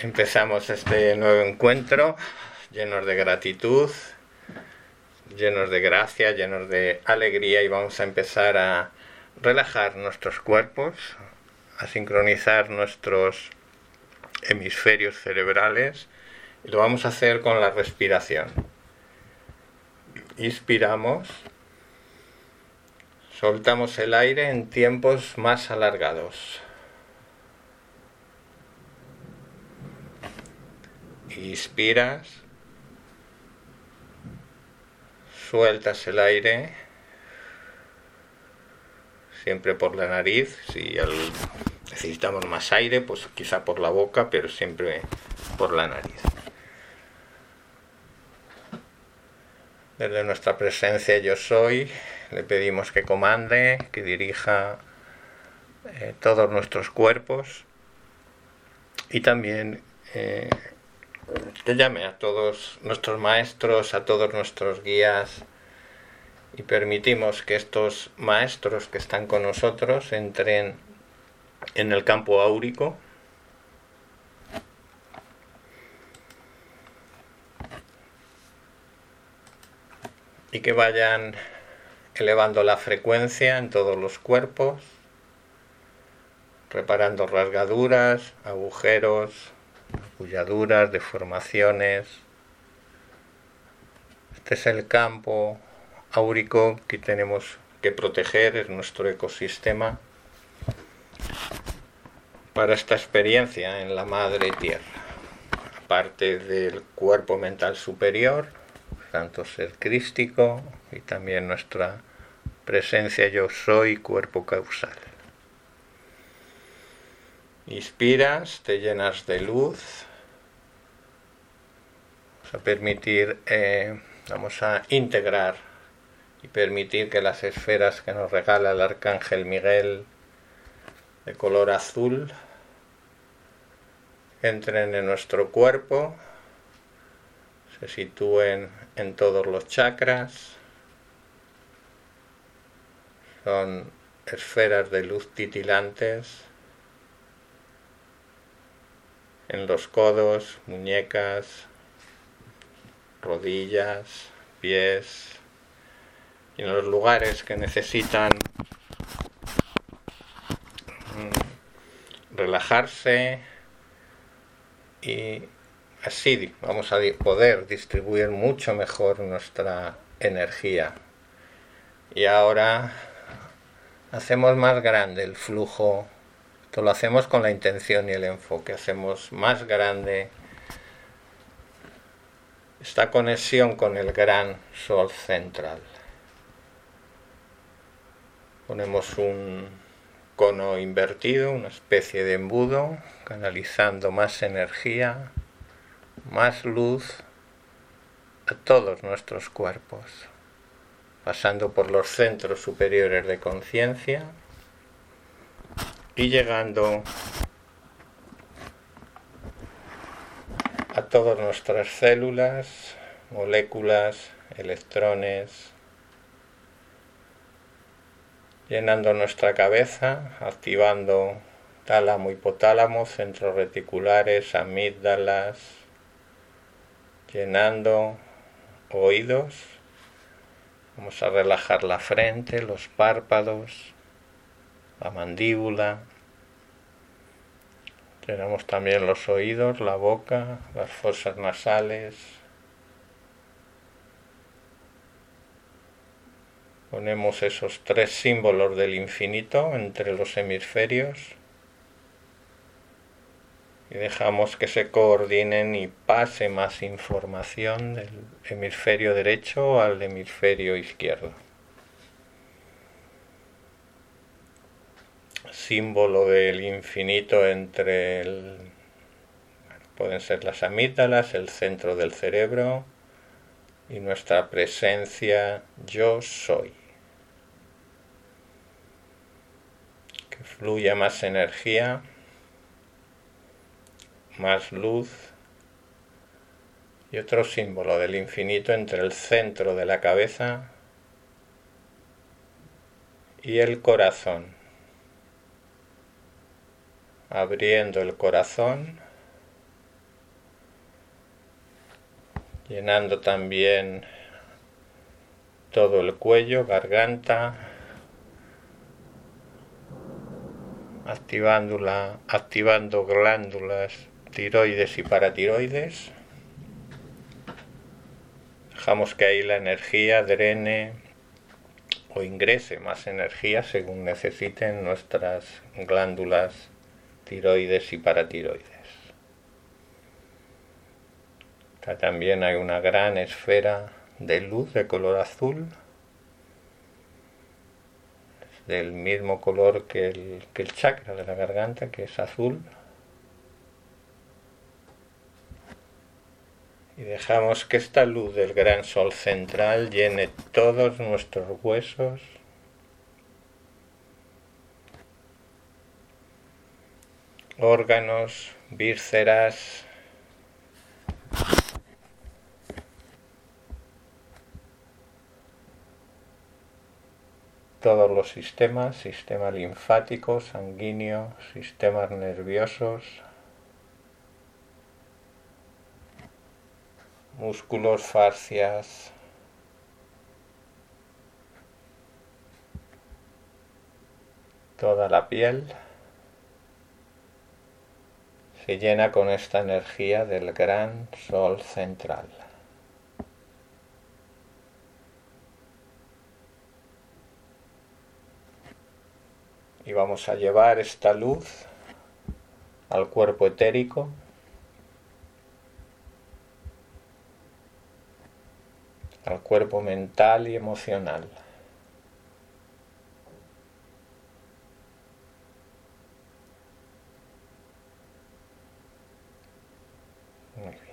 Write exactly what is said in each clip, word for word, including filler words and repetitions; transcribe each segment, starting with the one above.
Empezamos este nuevo encuentro llenos de gratitud, llenos de gracia, llenos de alegría, y vamos a empezar a relajar nuestros cuerpos, a sincronizar nuestros hemisferios cerebrales, y lo vamos a hacer con la respiración. Inspiramos, soltamos el aire en tiempos más alargados. Inspiras, sueltas el aire, siempre por la nariz. Si el, necesitamos más aire, pues quizá por la boca, pero siempre por la nariz. Desde nuestra presencia Yo Soy, le pedimos que comande, que dirija eh, todos nuestros cuerpos, y también eh, que llame a todos nuestros maestros, a todos nuestros guías, y permitimos que estos maestros que están con nosotros entren en el campo áurico, y que vayan elevando la frecuencia en todos los cuerpos, reparando rasgaduras, agujeros, apoyaduras, deformaciones. Este es el campo áurico que tenemos que proteger, es nuestro ecosistema para esta experiencia en la Madre Tierra. Aparte del cuerpo mental superior, tanto ser crístico, y también nuestra presencia Yo Soy, cuerpo causal. Inspiras, te llenas de luz. Vamos a permitir, eh, vamos a integrar y permitir que las esferas que nos regala el Arcángel Miguel de color azul entren en nuestro cuerpo, se sitúen en todos los chakras. Son esferas de luz titilantes en los codos, muñecas, rodillas, pies, y en los lugares que necesitan relajarse, y así vamos a poder distribuir mucho mejor nuestra energía. Y ahora hacemos más grande el flujo. Esto lo hacemos con la intención y el enfoque. Hacemos más grande esta conexión con el gran sol central. Ponemos un cono invertido, una especie de embudo, canalizando más energía, más luz a todos nuestros cuerpos, pasando por los centros superiores de conciencia y llegando a todas nuestras células, moléculas, electrones, llenando nuestra cabeza, activando tálamo, hipotálamo, centros reticulares, amígdalas, llenando oídos. Vamos a relajar la frente, los párpados, la mandíbula. Llenamos también los oídos, la boca, las fosas nasales. Ponemos esos tres símbolos del infinito entre los hemisferios y dejamos que se coordinen y pase más información del hemisferio derecho al hemisferio izquierdo. Símbolo del infinito entre el, pueden ser las amígdalas, el centro del cerebro, y nuestra presencia Yo Soy. Que fluya más energía, más luz, y otro símbolo del infinito entre el centro de la cabeza y el corazón. Abriendo el corazón llenando también todo el cuello, garganta, activando, la, activando glándulas tiroides y paratiroides. Dejamos que ahí la energía drene o ingrese más energía según necesiten nuestras glándulas tiroides y paratiroides. Acá también hay una gran esfera de luz de color azul, del mismo color que el, que el chakra de la garganta, que es azul. Y dejamos que esta luz del gran sol central llene todos nuestros huesos, órganos, vísceras, todos los sistemas, sistema linfático, sanguíneo, sistemas nerviosos, músculos, fascias, toda la piel se llena con esta energía del gran sol central. Y vamos a llevar esta luz al cuerpo etérico, al cuerpo mental y emocional. Muy bien.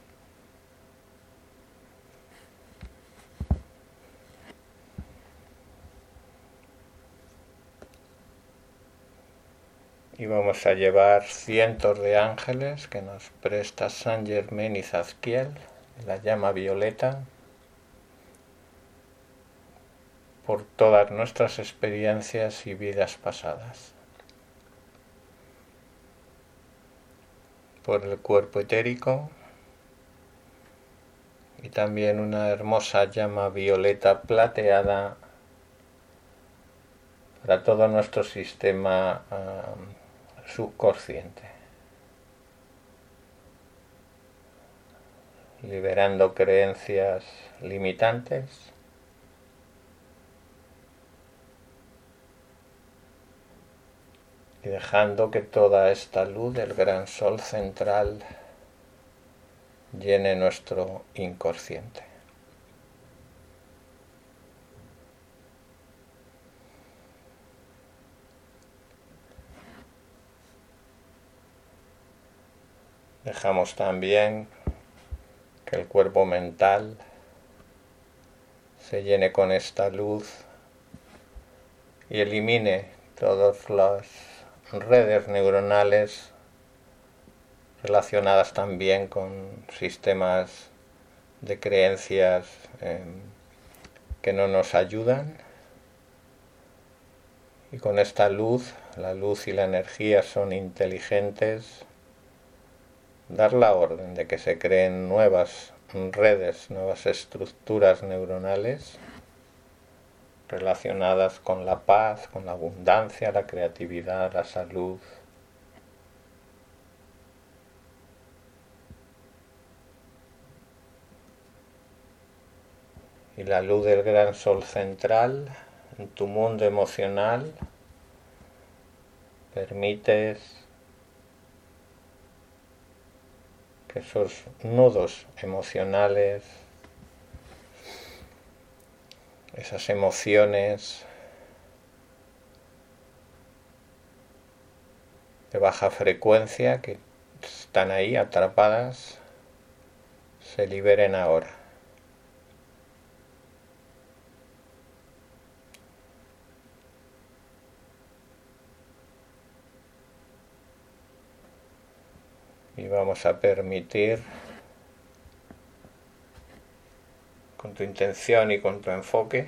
Y vamos a llevar cientos de ángeles que nos presta Saint Germain y Zadkiel, la llama violeta, por todas nuestras experiencias y vidas pasadas, por el cuerpo etérico, y también una hermosa llama violeta plateada para todo nuestro sistema uh, subconsciente, liberando creencias limitantes y dejando que toda esta luz del gran sol central llene nuestro inconsciente. Dejamos también que el cuerpo mental se llene con esta luz y elimine todas las redes neuronales relacionadas también con sistemas de creencias eh, que no nos ayudan. Y con esta luz, la luz y la energía son inteligentes, dar la orden de que se creen nuevas redes, nuevas estructuras neuronales relacionadas con la paz, con la abundancia, la creatividad, la salud. Y la luz del gran sol central en tu mundo emocional permites que esos nudos emocionales, esas emociones de baja frecuencia que están ahí atrapadas, se liberen ahora. Y vamos a permitir, con tu intención y con tu enfoque,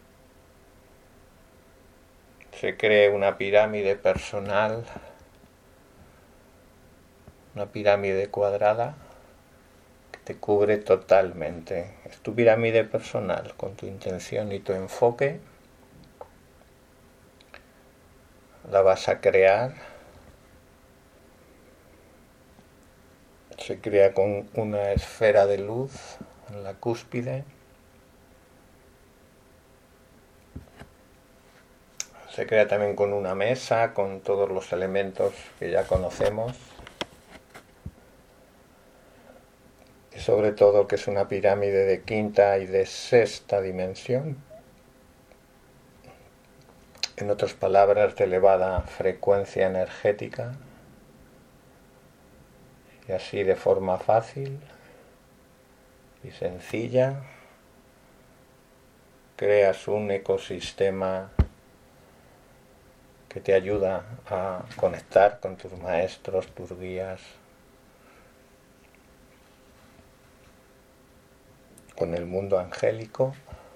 se cree una pirámide personal, una pirámide cuadrada, que te cubre totalmente. Es tu pirámide personal, con tu intención y tu enfoque. La vas a crear. Se crea con una esfera de luz en la cúspide. Se crea también con una mesa, con todos los elementos que ya conocemos. Y sobre todo que es una pirámide de quinta y de sexta dimensión. En otras palabras, de elevada frecuencia energética. Y así de forma fácil y sencilla creas un ecosistema que te ayuda a conectar con tus maestros, tus guías, con el mundo angélico.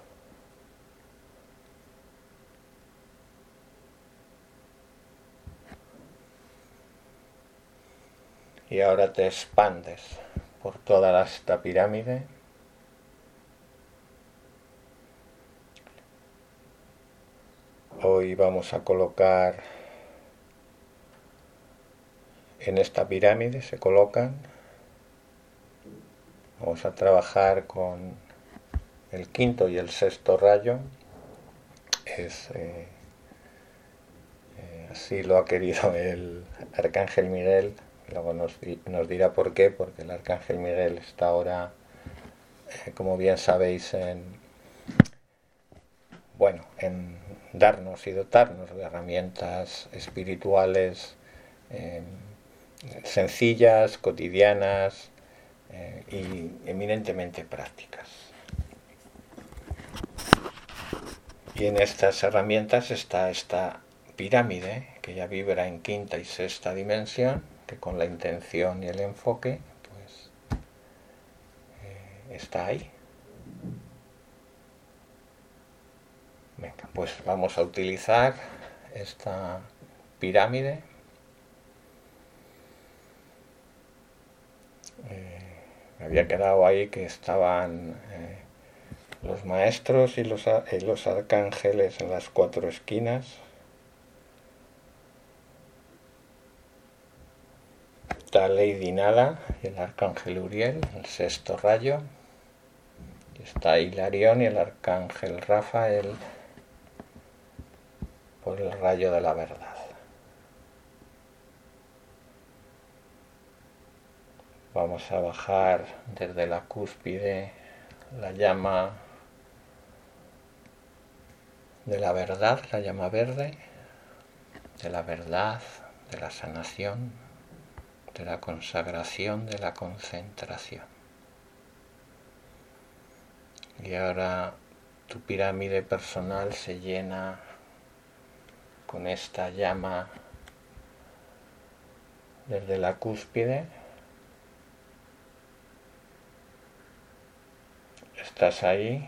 Y ahora te expandes por toda esta pirámide. Hoy vamos a colocar en esta pirámide, se colocan, vamos a trabajar con el quinto y el sexto rayo. Es, eh, eh, así lo ha querido el Arcángel Miguel. Luego nos, nos dirá por qué, porque el Arcángel Miguel está ahora, eh, como bien sabéis, en, bueno, en darnos y dotarnos de herramientas espirituales eh, sencillas, cotidianas eh, y eminentemente prácticas. Y en estas herramientas está esta pirámide que ya vibra en quinta y sexta dimensión, que con la intención y el enfoque pues eh, está ahí. Venga, pues vamos a utilizar esta pirámide. Eh, me había quedado ahí que estaban eh, los maestros y los, eh, los arcángeles en las cuatro esquinas. Está Lady Nada y el arcángel Uriel, el sexto rayo. Y está Hilarión y el arcángel Rafael por el rayo de la verdad. Vamos a bajar desde la cúspide la llama de la verdad, la llama verde, de la verdad, de la sanación, de la consagración, de la concentración. Y ahora tu pirámide personal se llena con esta llama desde la cúspide. Estás ahí.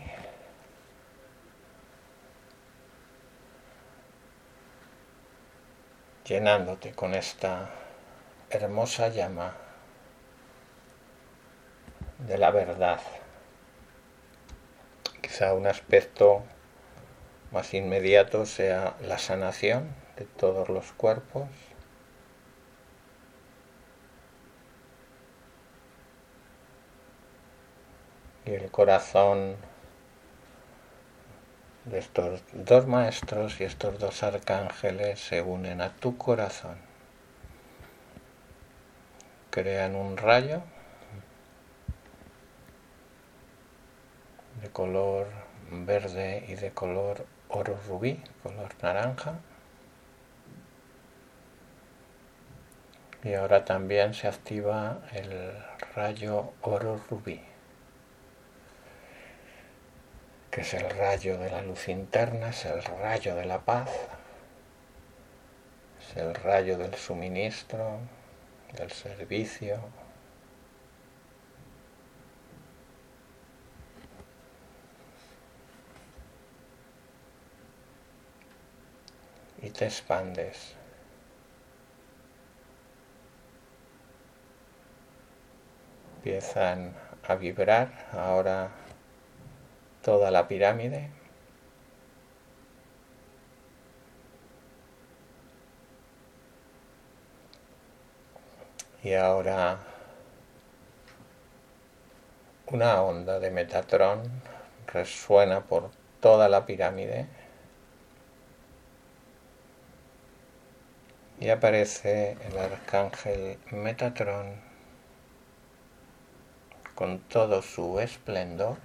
Llenándote con esta hermosa llama de la verdad. Quizá un aspecto más inmediato sea la sanación de todos los cuerpos. Y el corazón de estos dos maestros y estos dos arcángeles se unen a tu corazón. Crean un rayo de color verde y de color oro rubí, color naranja. Y ahora también se activa el rayo oro rubí, que es el rayo de la luz interna, es el rayo de la paz, es el rayo del suministro, del servicio. Y te expandes. Empiezan a vibrar ahora toda la pirámide. Y ahora una onda de Metatrón resuena por toda la pirámide y aparece el arcángel Metatrón con todo su esplendor,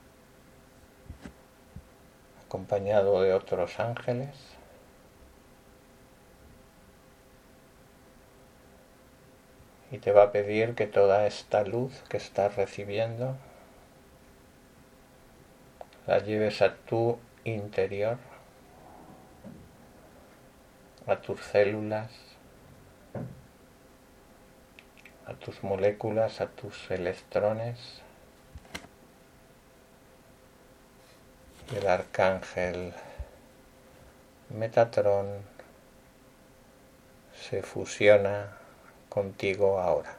acompañado de otros ángeles, y te va a pedir que toda esta luz que estás recibiendo la lleves a tu interior, a tus células, a tus moléculas, a tus electrones. Y el arcángel Metatrón se fusiona contigo ahora.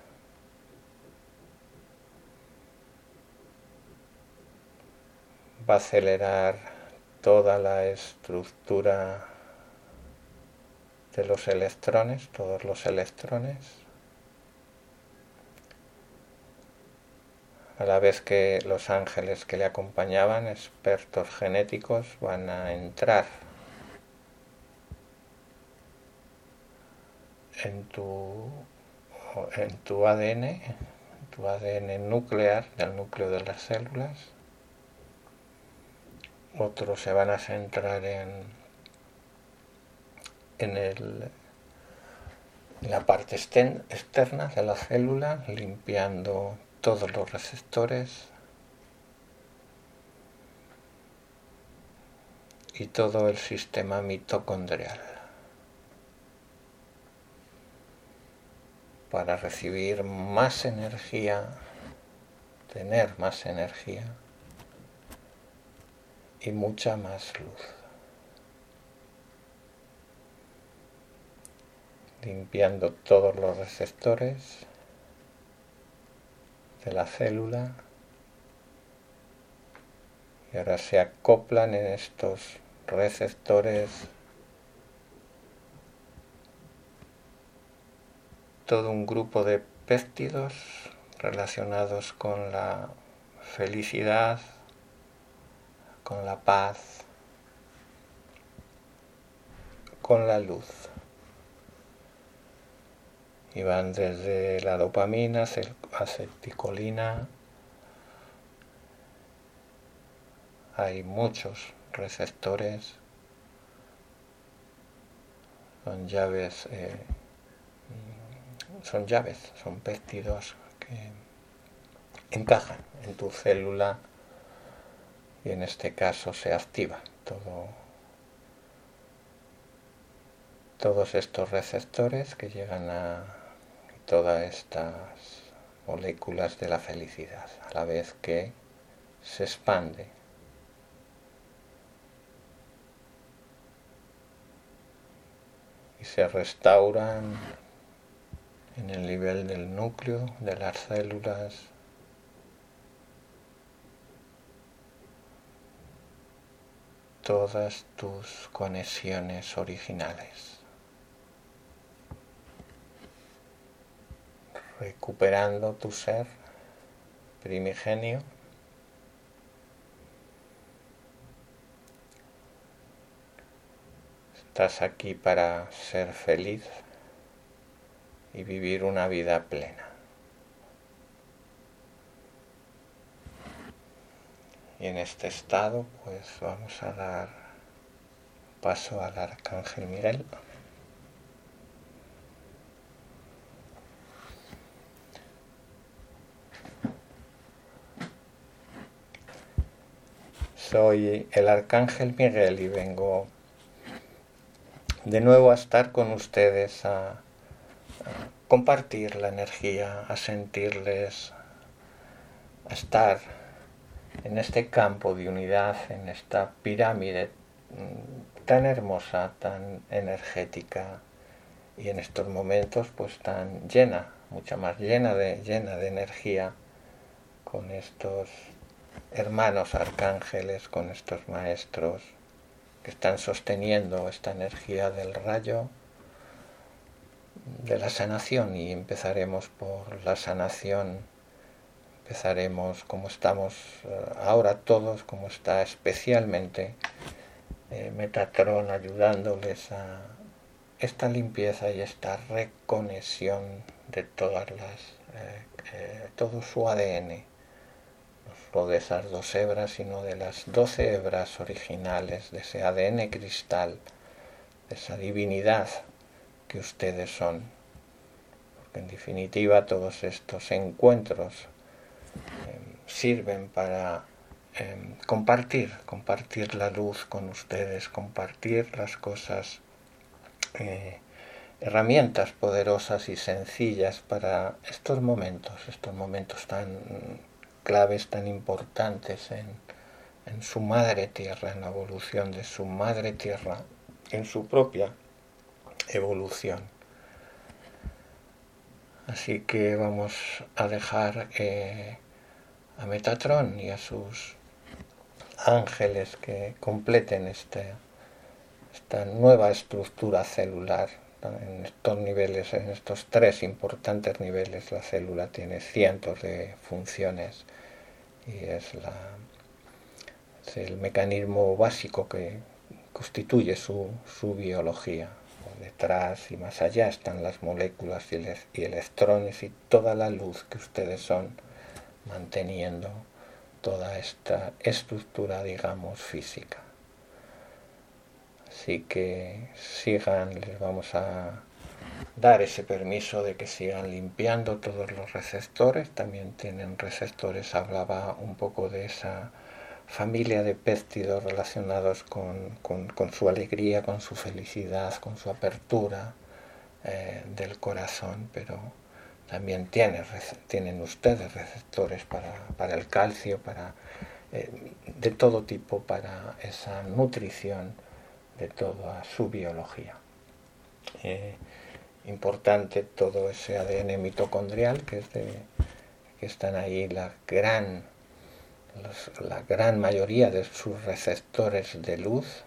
Va a acelerar toda la estructura de los electrones, todos los electrones, a la vez que los ángeles que le acompañaban, expertos genéticos, van a entrar en tu, en tu A D N, en tu A D N nuclear, del núcleo de las células. Otros se van a centrar en, en, el, en la parte externa de la célula, limpiando todos los receptores y todo el sistema mitocondrial, para recibir más energía, tener más energía y mucha más luz, limpiando todos los receptores de la célula, y ahora se acoplan en estos receptores todo un grupo de péptidos relacionados con la felicidad, con la paz, con la luz. Y van desde la dopamina, acetilcolina. Hay muchos receptores, son llaves, eh, son llaves, son péptidos que encajan en tu célula y en este caso se activa todo, todos estos receptores que llegan a todas estas moléculas de la felicidad, a la vez que se expande y se restauran en el nivel del núcleo de las células, todas tus conexiones originales, recuperando tu ser primigenio, estás aquí para ser feliz y vivir una vida plena. Y en este estado, pues vamos a dar paso al Arcángel Miguel. Soy el Arcángel Miguel y vengo de nuevo a estar con ustedes, a, a compartir la energía, a sentirles, a estar en este campo de unidad, en esta pirámide tan hermosa, tan energética y en estos momentos pues tan llena, mucha más llena de, llena de energía, con estos hermanos arcángeles, con estos maestros que están sosteniendo esta energía del rayo de la sanación, y empezaremos por la sanación. Empezaremos como estamos ahora todos, como está especialmente eh, Metatron ayudándoles a esta limpieza y esta reconexión de todas las eh, eh, todo su A D N, no solo de esas dos hebras, sino de las doce hebras originales, de ese A D N cristal, de esa divinidad que ustedes son, porque en definitiva todos estos encuentros eh, sirven para eh, compartir, compartir la luz con ustedes, compartir las cosas, eh, herramientas poderosas y sencillas para estos momentos, estos momentos tan claves, tan importantes en, en su madre tierra, en la evolución de su madre tierra, en su propia evolución. Así que vamos a dejar eh, a Metatron y a sus ángeles que completen este, esta nueva estructura celular. En estos niveles, en estos tres importantes niveles, la célula tiene cientos de funciones y es, la, es el mecanismo básico que constituye su, su biología. Detrás y más allá están las moléculas y, el, y electrones y toda la luz que ustedes son, manteniendo toda esta estructura, digamos, física. Así que sigan, les vamos a dar ese permiso de que sigan limpiando todos los receptores. También tienen receptores, hablaba un poco de esa familia de péptidos relacionados con, con, con su alegría, con su felicidad, con su apertura eh, del corazón, pero también tiene, tienen ustedes receptores para, para el calcio, para eh, de todo tipo, para esa nutrición de toda su biología. Eh, importante todo ese A D N mitocondrial, que es de, que están ahí la gran los, la gran mayoría de sus receptores de luz,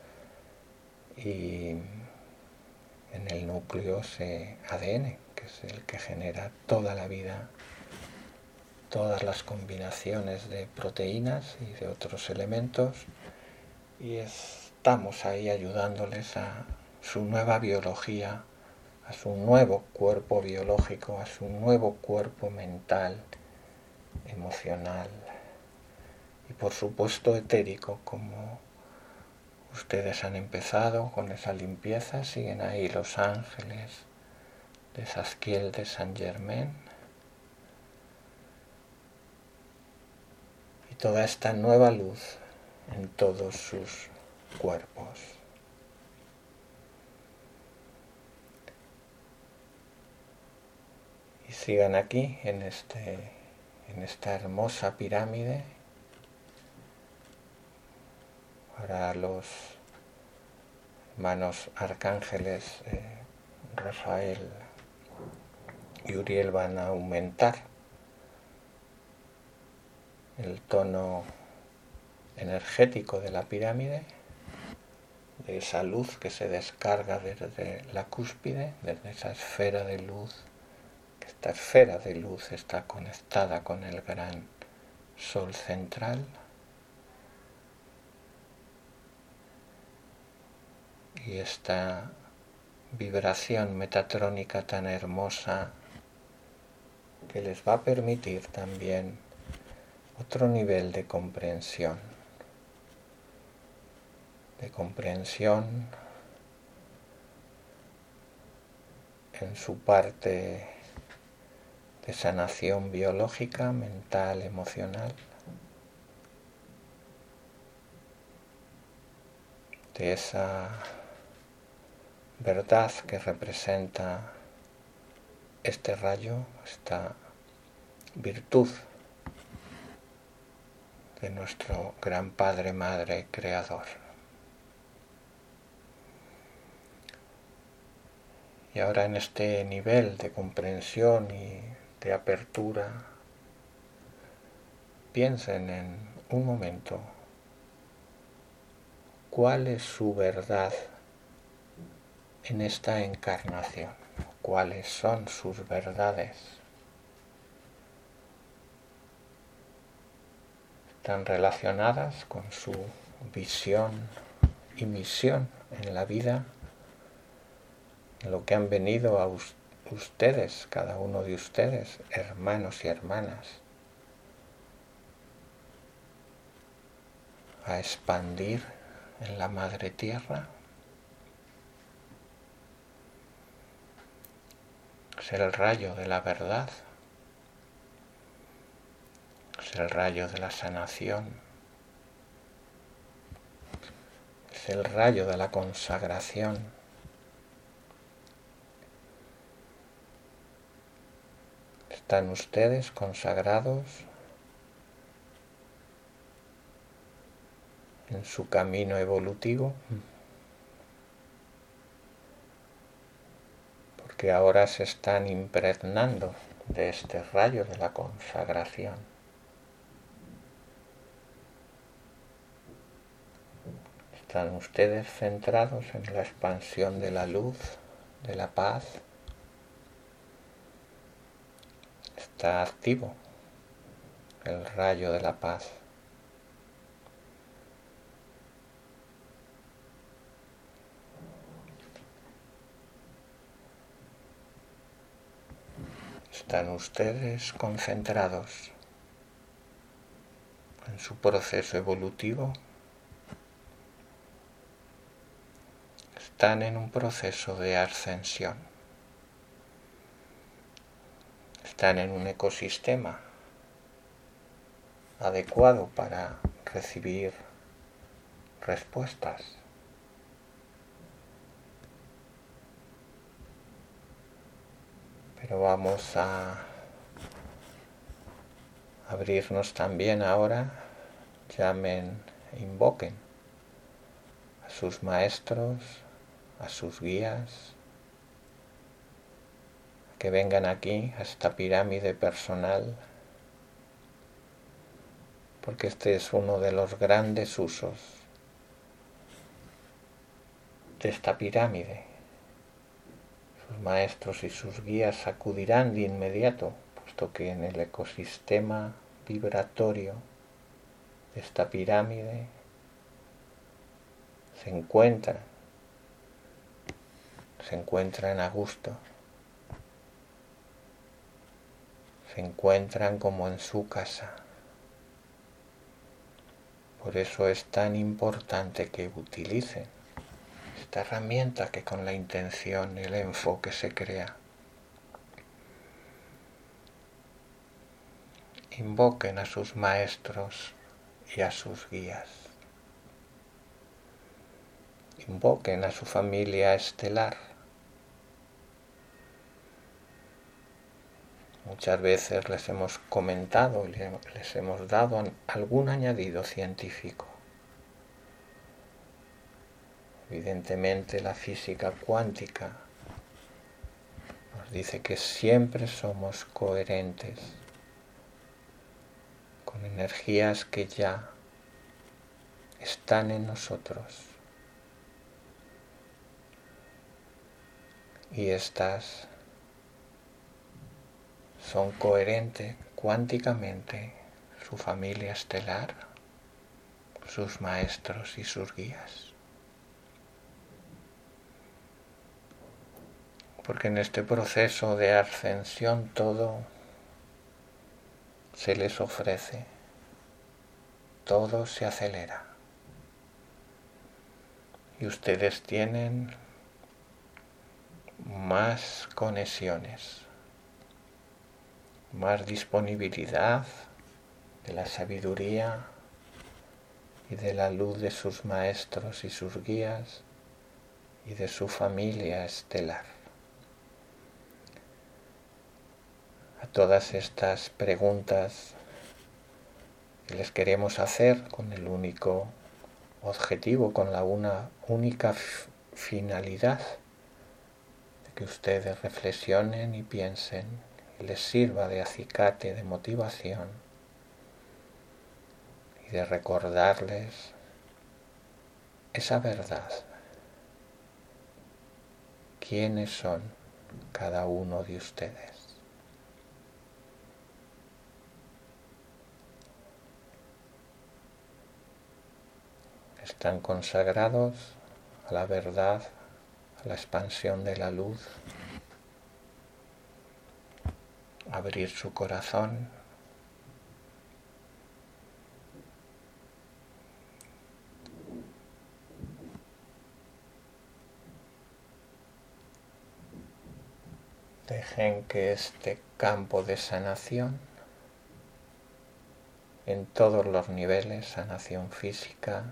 y en el núcleo ese A D N, que es el que genera toda la vida, todas las combinaciones de proteínas y de otros elementos, y estamos ahí ayudándoles a su nueva biología, a su nuevo cuerpo biológico, a su nuevo cuerpo mental, emocional y por supuesto etérico, como ustedes han empezado con esa limpieza. Siguen ahí los ángeles de Zadkiel de Saint Germain y toda esta nueva luz en todos sus cuerpos. Y sigan aquí en, este, en esta hermosa pirámide. Ahora los hermanos arcángeles eh, Rafael y Uriel van a aumentar el tono energético de la pirámide, de esa luz que se descarga desde la cúspide, desde esa esfera de luz, que esta esfera de luz está conectada con el gran sol central. Y esta vibración metatrónica tan hermosa que les va a permitir también otro nivel de comprensión, de comprensión en su parte de sanación biológica, mental, emocional, de esa verdad que representa este rayo, esta virtud de nuestro gran Padre, Madre, Creador. Y ahora en este nivel de comprensión y de apertura, piensen en un momento cuál es su verdad en esta encarnación, cuáles son sus verdades. Están relacionadas con su visión y misión en la vida, en lo que han venido a ustedes, cada uno de ustedes, hermanos y hermanas, a expandir en la Madre Tierra. Es el rayo de la verdad, es el rayo de la sanación, es el rayo de la consagración. ¿Están ustedes consagrados en su camino evolutivo? Porque ahora se están impregnando de este rayo de la consagración. Están ustedes centrados en la expansión de la luz, de la paz. Está activo el rayo de la paz. Están ustedes concentrados en su proceso evolutivo. Están en un proceso de ascensión. Están en un ecosistema adecuado para recibir respuestas. Pero vamos a abrirnos también ahora, llamen, invoquen a sus maestros, a sus guías, que vengan aquí a esta pirámide personal, porque este es uno de los grandes usos de esta pirámide. Sus maestros y sus guías acudirán de inmediato, puesto que en el ecosistema vibratorio de esta pirámide se encuentran, se encuentran a gusto, se encuentran como en su casa. Por eso es tan importante que utilicen esta herramienta que con la intención y el enfoque se crea. Invoquen a sus maestros y a sus guías. Invoquen a su familia estelar. Muchas veces les hemos comentado y les hemos dado algún añadido científico. Evidentemente la física cuántica nos dice que siempre somos coherentes con energías que ya están en nosotros. Y estas son coherentes cuánticamente su familia estelar, sus maestros y sus guías. Porque en este proceso de ascensión todo se les ofrece, todo se acelera. Y ustedes tienen más conexiones, más disponibilidad de la sabiduría y de la luz de sus maestros y sus guías y de su familia estelar. A todas estas preguntas que les queremos hacer con el único objetivo, con la una única finalidad de que ustedes reflexionen y piensen y les sirva de acicate, de motivación, y de recordarles esa verdad. ¿Quiénes son cada uno de ustedes? Están consagrados a la verdad, a la expansión de la luz, a abrir su corazón, dejen que este campo de sanación en todos los niveles, sanación física,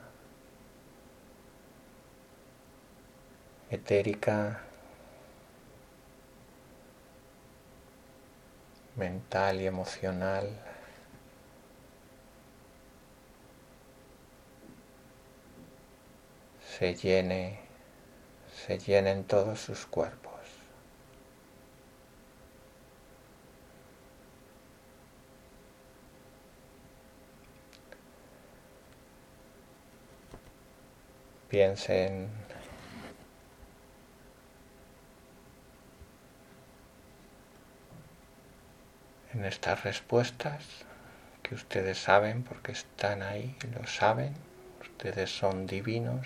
etérica, mental y emocional, se llene, se llenen todos sus cuerpos. Piensen en estas respuestas que ustedes saben porque están ahí, lo saben, ustedes son divinos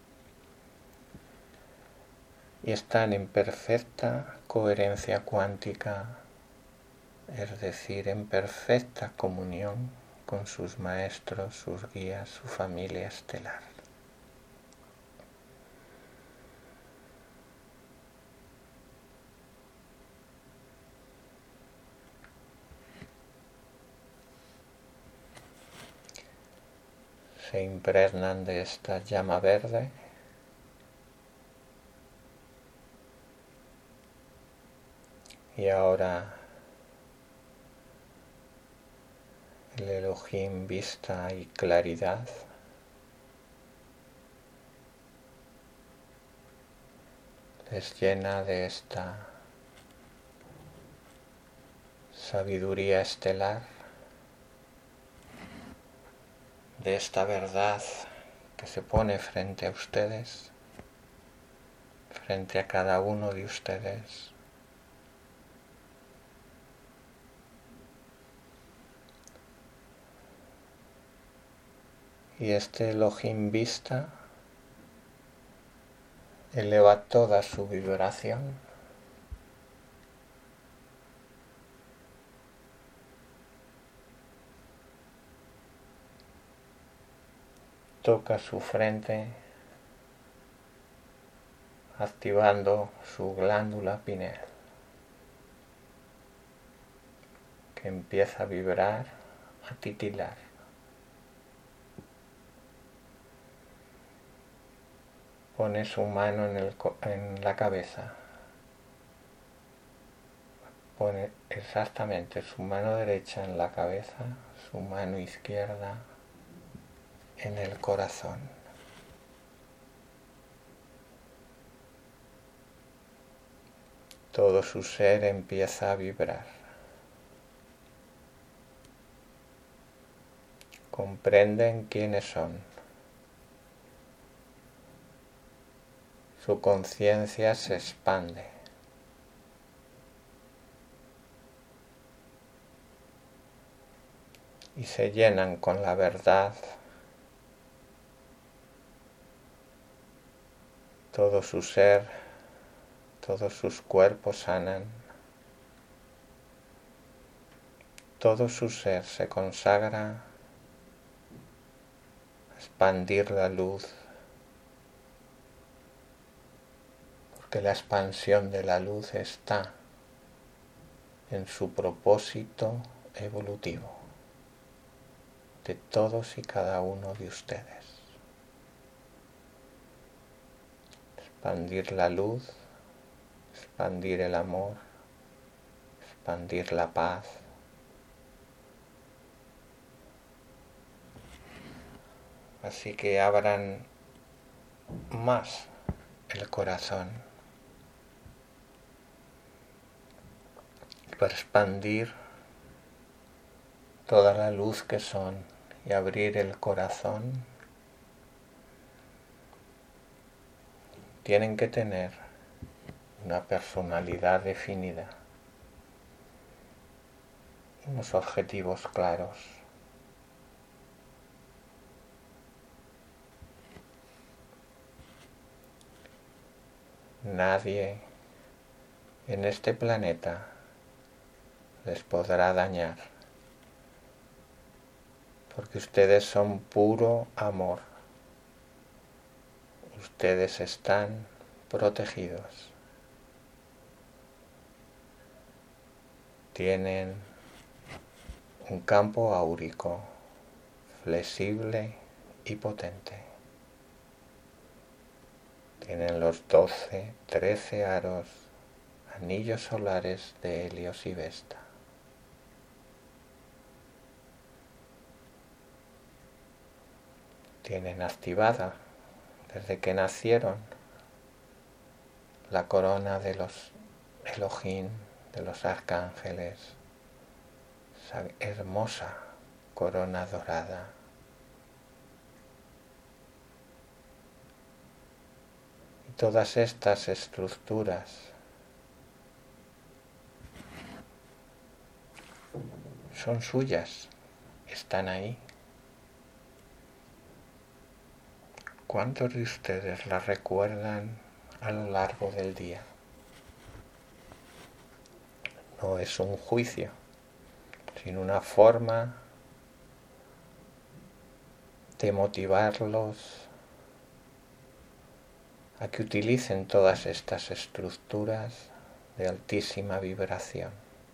y están en perfecta coherencia cuántica, es decir, en perfecta comunión con sus maestros, sus guías, su familia estelar. Se impregnan de esta llama verde y ahora el Elohim vista y claridad les llena de esta sabiduría estelar, de esta verdad que se pone frente a ustedes, frente a cada uno de ustedes. Y este Elohim vista eleva toda su vibración toca su frente, activando su glándula pineal, que empieza a vibrar, a titilar. Pone su mano en, el, en la cabeza, pone exactamente su mano derecha en la cabeza, su mano izquierda en el corazón. Todo su ser empieza a vibrar. Comprenden quiénes son. Su conciencia se expande. Y se llenan con la verdad. Todo su ser, todos sus cuerpos sanan. Todo su ser se consagra a expandir la luz, porque la expansión de la luz está en su propósito evolutivo de todos y cada uno de ustedes. Expandir la luz, expandir el amor, expandir la paz. Así que abran más el corazón para expandir toda la luz que son y abrir el corazón, tienen que tener una personalidad definida, unos objetivos claros. Nadie en este planeta les podrá dañar, porque ustedes son puro amor. Ustedes están protegidos. Tienen un campo áurico flexible y potente. Tienen los doce, trece aros, anillos solares de Helios y Vesta. Tienen activada desde que nacieron la corona de los Elohim, de los arcángeles, esa hermosa corona dorada. Y todas estas estructuras son suyas, están ahí. ¿Cuántos de ustedes las recuerdan a lo largo del día? No es un juicio, sino una forma de motivarlos a que utilicen todas estas estructuras de altísima vibración.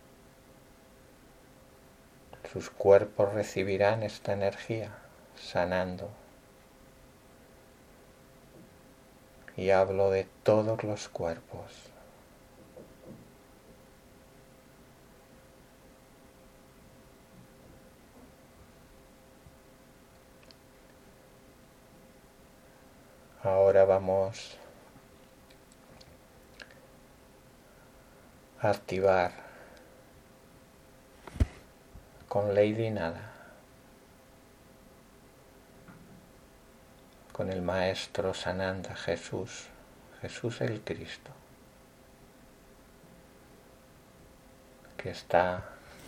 Sus cuerpos recibirán esta energía sanando. Y hablo de todos los cuerpos. Ahora vamos a activar con Lady Nada, con el Maestro Sananda, Jesús, Jesús el Cristo, que está,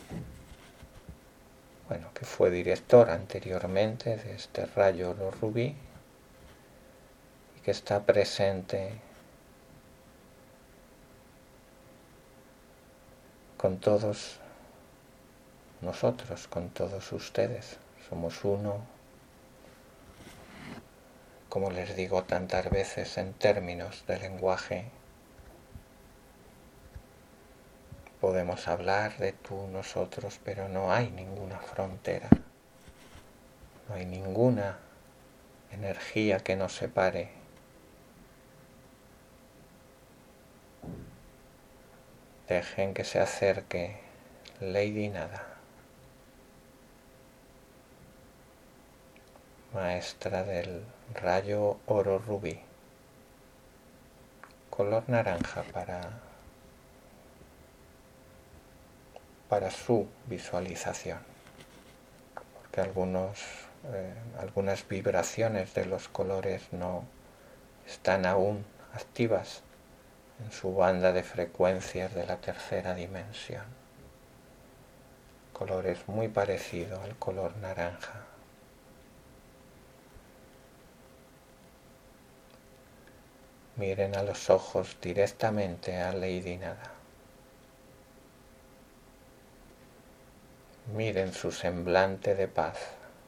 bueno, que fue director anteriormente de este rayo oro rubí y que está presente con todos nosotros, con todos ustedes. Somos uno, como les digo tantas veces en términos de lenguaje. Podemos hablar de tú, nosotros, pero no hay ninguna frontera, no hay ninguna energía que nos separe. Dejen que se acerque Lady Nada, maestra del rayo oro rubí, color naranja para, para su visualización, porque algunos, eh, algunas vibraciones de los colores no están aún activas en su banda de frecuencias de la tercera dimensión. El color es muy parecido al color naranja. Miren a los ojos directamente a Lady Nada. Miren su semblante de paz.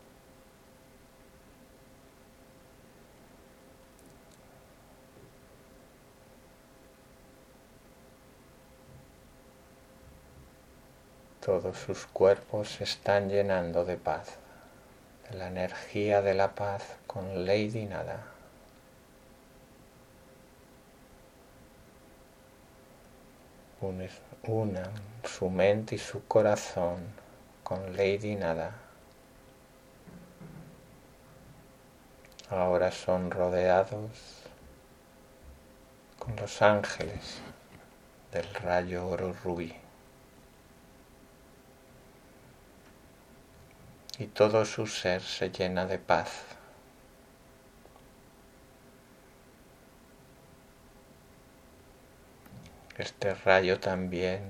Todos sus cuerpos se están llenando de paz, de la energía de la paz con Lady Nada. Unan su mente y su corazón con Lady Nada. Ahora son rodeados con los ángeles del rayo oro rubí. y todo su ser se llena de paz. Este rayo también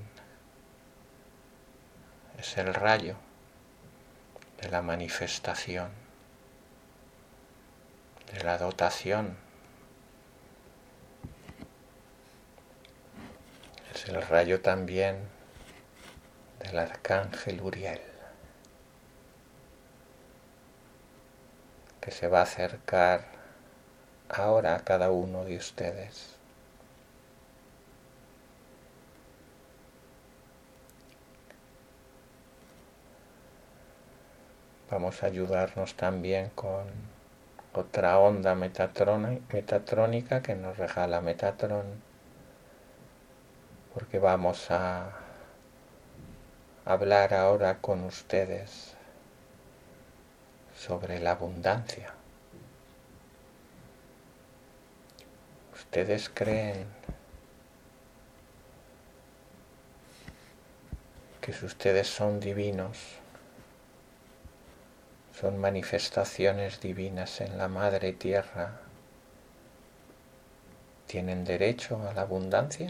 es el rayo de la manifestación, de la dotación. Es el rayo también del arcángel Uriel, que se va a acercar ahora a cada uno de ustedes. Vamos a ayudarnos también con otra onda metatrónica que nos regala Metatron, porque vamos a hablar ahora con ustedes sobre la abundancia. ¿Ustedes creen que si ustedes son divinos, son manifestaciones divinas en la Madre Tierra, tienen derecho a la abundancia?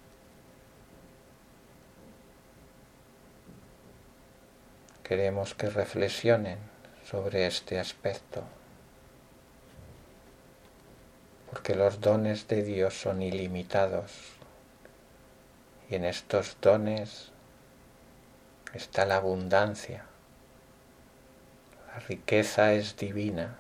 Queremos que reflexionen sobre este aspecto, porque los dones de Dios son ilimitados y en estos dones está la abundancia. La riqueza es divina,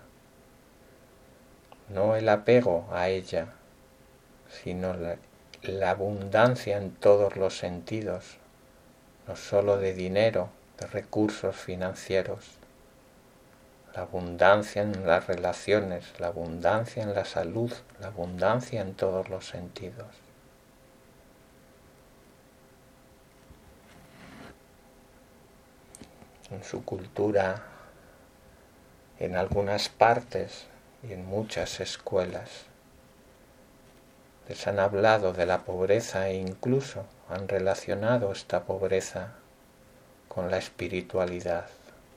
no el apego a ella, sino la, la abundancia en todos los sentidos, no solo de dinero, de recursos financieros, la abundancia en las relaciones, la abundancia en la salud, la abundancia en todos los sentidos. En su cultura, en algunas partes y en muchas escuelas, les han hablado de la pobreza e incluso han relacionado esta pobreza con la espiritualidad.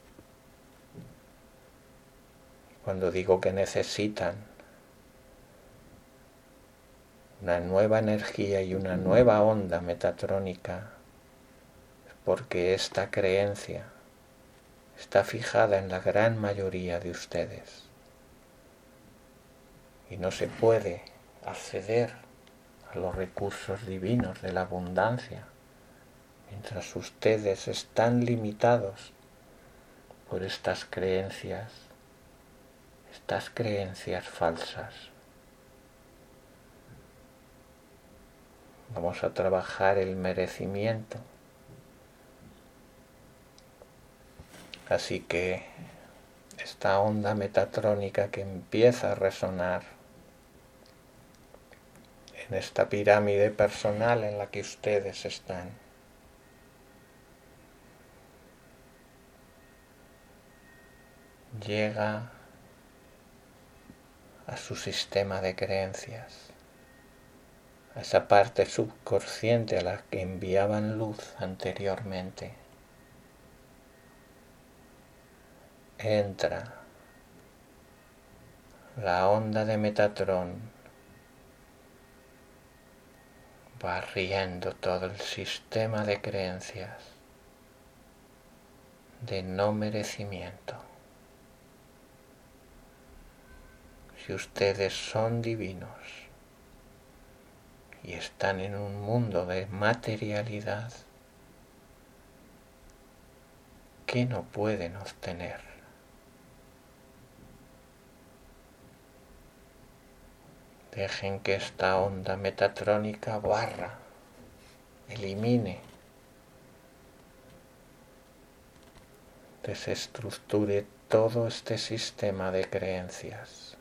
Cuando digo que necesitan una nueva energía y una nueva onda metatrónica, es porque esta creencia está fijada en la gran mayoría de ustedes y no se puede acceder a los recursos divinos de la abundancia mientras ustedes están limitados por estas creencias, estas creencias falsas. Vamos a trabajar el merecimiento. Así que esta onda metatrónica que empieza a resonar en esta pirámide personal en la que ustedes están, llega a su sistema de creencias, a esa parte subconsciente a la que enviaban luz anteriormente. Entra la onda de Metatrón, barriendo todo el sistema de creencias de no merecimiento. Si ustedes son divinos y están en un mundo de materialidad, ¿qué no pueden obtener? Dejen que esta onda metatrónica barra, elimine, desestructure todo este sistema de creencias.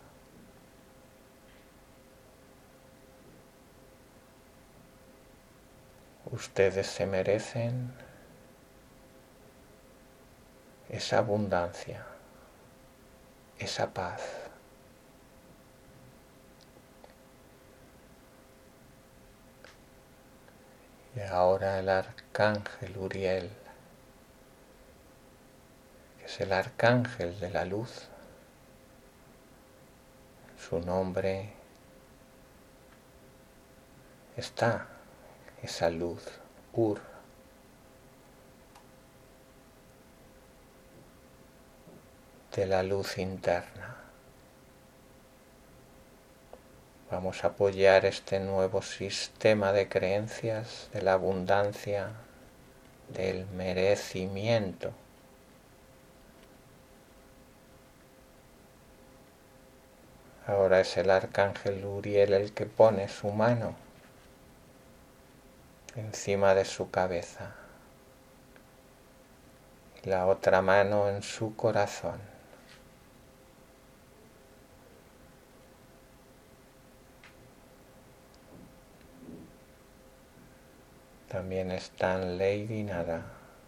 Ustedes se merecen esa abundancia, esa paz. Y ahora el arcángel Uriel, que es el arcángel de la luz. Su nombre está esa luz, Ur. De la luz interna. Vamos a apoyar este nuevo sistema de creencias de la abundancia, del merecimiento. Ahora es el arcángel Uriel el que pone su mano encima de su cabeza y la otra mano en su corazón. También están Lady Nada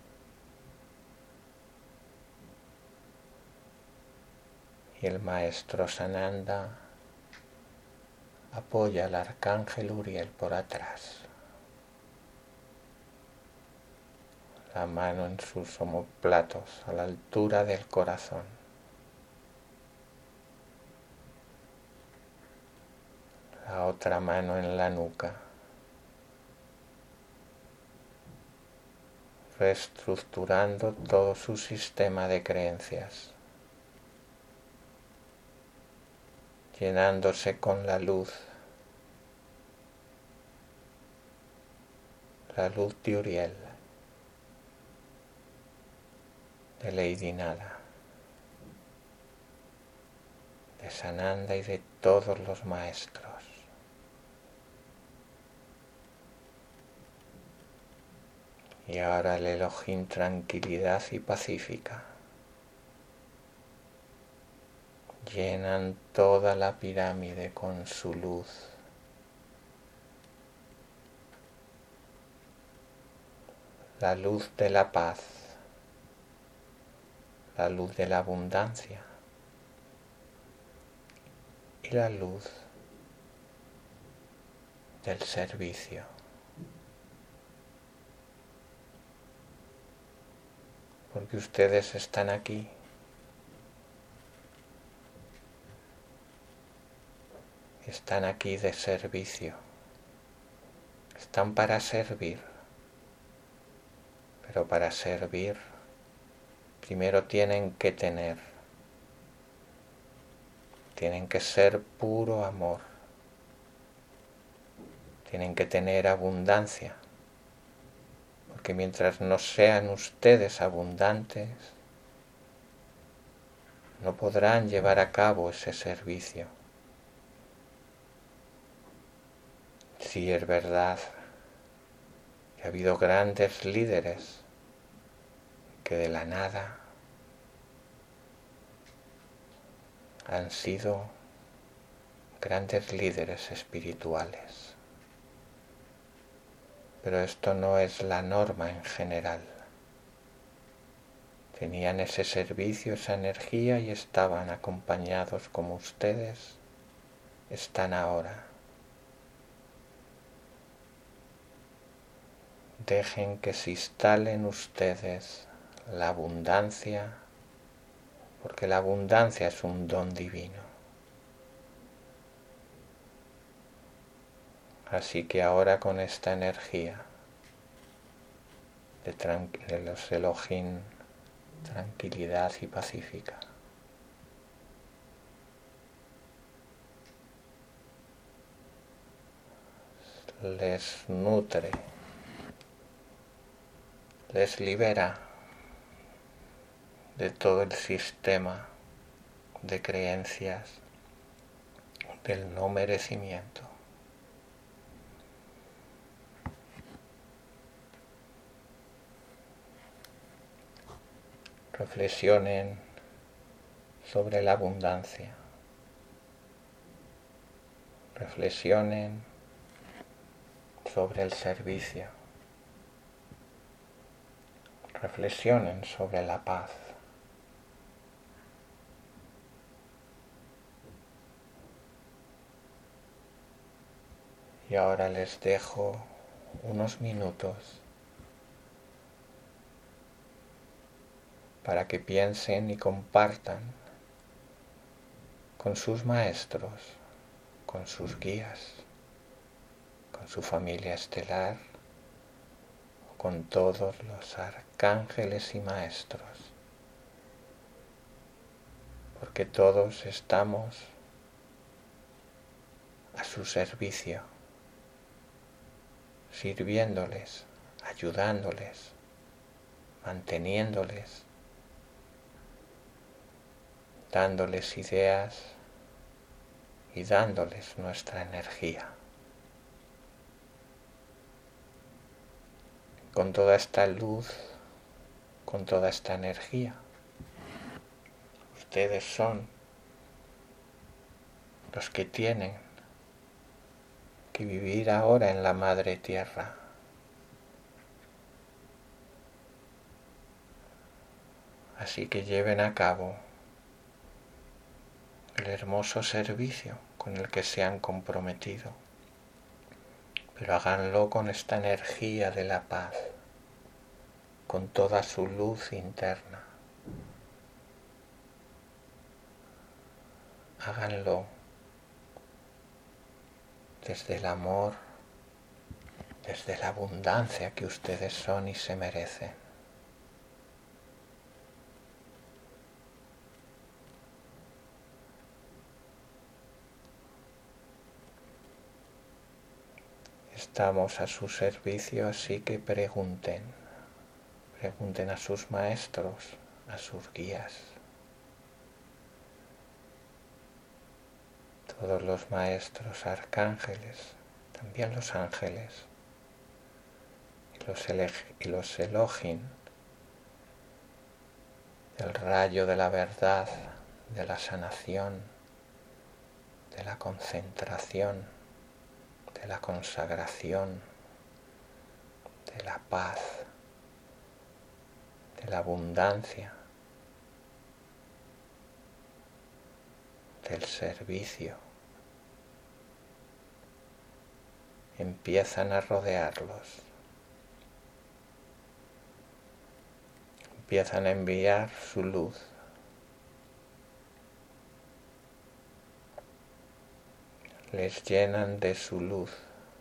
y el maestro Sananda apoya al arcángel Uriel por atrás. La mano en sus omóplatos a la altura del corazón. La otra mano en la nuca. Reestructurando todo su sistema de creencias, llenándose con la luz, la luz de Uriel, de Lady Nada, de Sananda y de todos los maestros. Y ahora el Elohim tranquilidad y pacífica llenan toda la pirámide con su luz. La luz de la paz, la luz de la abundancia y la luz del servicio. Porque ustedes están aquí. Están aquí de servicio. Están para servir. Pero para servir, primero tienen que tener. Tienen que ser puro amor. Tienen que tener abundancia. Porque mientras no sean ustedes abundantes, no podrán llevar a cabo ese servicio. Sí, es verdad que ha habido grandes líderes que de la nada han sido grandes líderes espirituales. Pero esto no es la norma en general. Tenían ese servicio, esa energía y estaban acompañados como ustedes están ahora. Dejen que se instale en ustedes la abundancia, porque la abundancia es un don divino. Así que ahora con esta energía de, de los Elohim, tranquilidad y pacífica, les nutre, les libera de todo el sistema de creencias del no merecimiento. Reflexionen sobre la abundancia. Reflexionen sobre el servicio. Reflexionen sobre la paz. Y ahora les dejo unos minutos para que piensen y compartan con sus maestros, con sus guías, con su familia estelar, con todos los arcángeles y maestros, porque todos estamos a su servicio, sirviéndoles, ayudándoles, manteniéndoles, dándoles ideas y dándoles nuestra energía. Con toda esta luz, con toda esta energía, ustedes son los que tienen que vivir ahora en la Madre Tierra. Así que lleven a cabo el hermoso servicio con el que se han comprometido, pero háganlo con esta energía de la paz, con toda su luz interna. Háganlo desde el amor, desde la abundancia que ustedes son y se merecen. Estamos a su servicio, así que pregunten, pregunten a sus maestros, a sus guías. Todos los maestros, arcángeles, también los ángeles, y los, y los Elohim, del rayo de la verdad, de la sanación, de la concentración, de la consagración, de la paz, de la abundancia, del servicio, empiezan a rodearlos, empiezan a enviar su luz. Les llenan de su luz.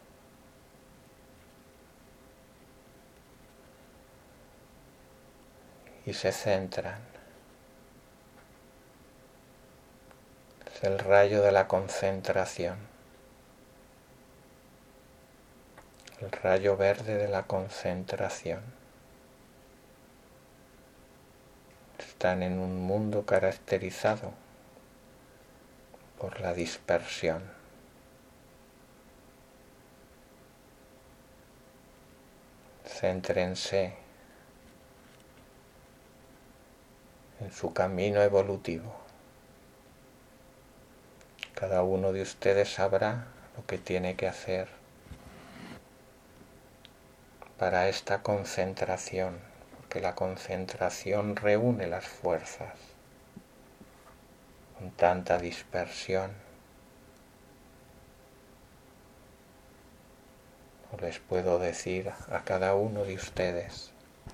Y se centran. Es el rayo de la concentración. El rayo verde de la concentración. Están en un mundo caracterizado por la dispersión. Céntrense en su camino evolutivo. Cada uno de ustedes sabrá lo que tiene que hacer para esta concentración, porque la concentración reúne las fuerzas. Con tanta dispersión, no les puedo decir a cada uno de ustedes,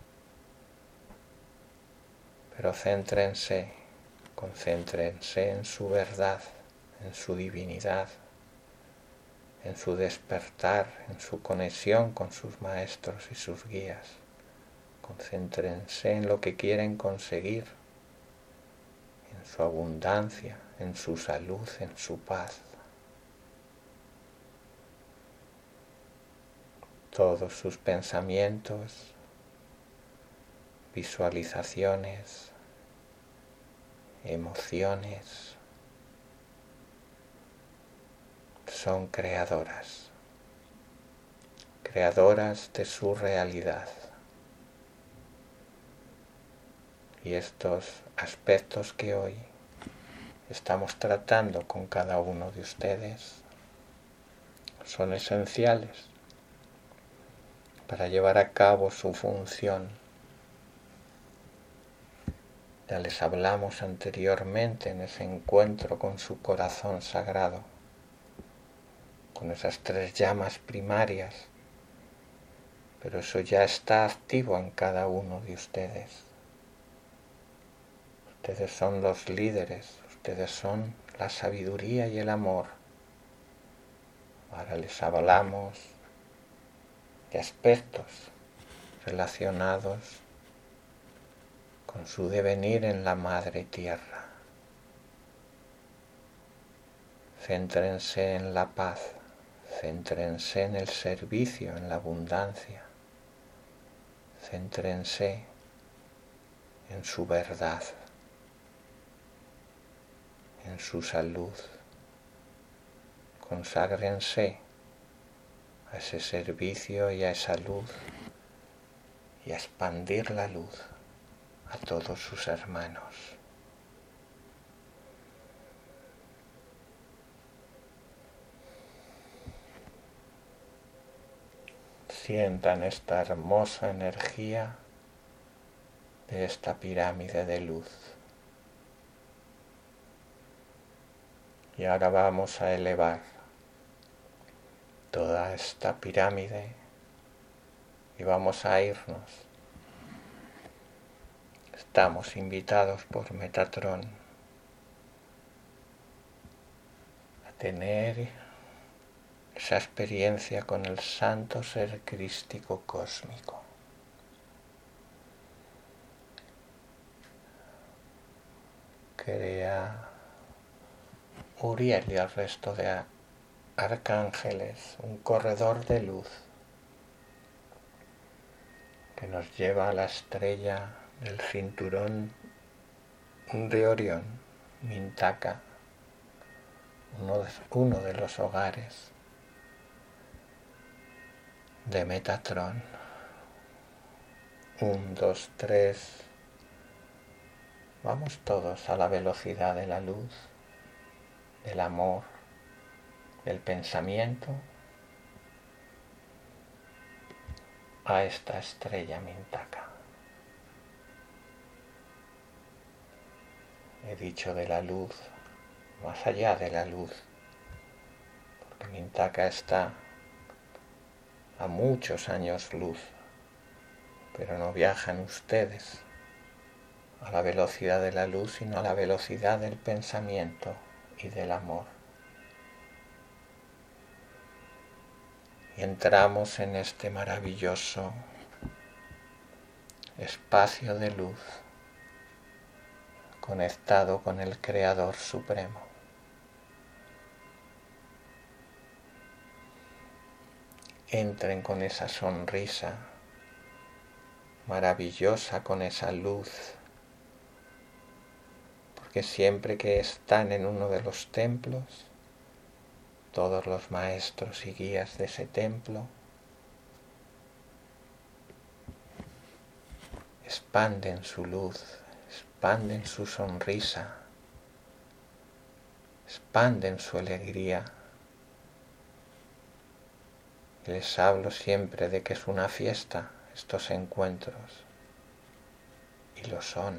pero céntrense, concéntrense en su verdad, en su divinidad, en su despertar, en su conexión con sus maestros y sus guías. Concéntrense en lo que quieren conseguir, en su abundancia, en su salud, en su paz. Todos sus pensamientos, visualizaciones, emociones son creadoras, creadoras de su realidad. Y estos aspectos que hoy estamos tratando con cada uno de ustedes son esenciales para llevar a cabo su función. Ya les hablamos anteriormente en ese encuentro con su corazón sagrado, con esas tres llamas primarias, pero eso ya está activo en cada uno de ustedes. Ustedes son los líderes, ustedes son la sabiduría y el amor. Ahora les hablamos de aspectos relacionados con su devenir en la Madre Tierra. Céntrense en la paz, céntrense en el servicio, en la abundancia, céntrense en su verdad, en su salud. Conságrense a ese servicio y a esa luz y a expandir la luz a todos sus hermanos. Sientan esta hermosa energía de esta pirámide de luz. Y ahora vamos a elevar toda esta pirámide y vamos a irnos. Estamos invitados por Metatron a tener esa experiencia con el santo ser crístico cósmico. Crea Uriel y el resto de arcángeles un corredor de luz que nos lleva a la estrella del cinturón de Orión, Mintaka, uno de, uno de los hogares de Metatron. Un, dos, tres. Vamos todos a la velocidad de la luz, del amor, del pensamiento, a esta estrella Mintaka. He dicho de la luz, más allá de la luz, porque Mintaka está a muchos años luz, pero no viajan ustedes a la velocidad de la luz, sino a la velocidad del pensamiento y del amor. Y entramos en este maravilloso espacio de luz conectado con el Creador Supremo. Entren con esa sonrisa maravillosa, con esa luz, porque siempre que están en uno de los templos, todos los maestros y guías de ese templo expanden su luz, expanden su sonrisa, expanden su alegría. Les hablo siempre de que es una fiesta estos encuentros, y lo son,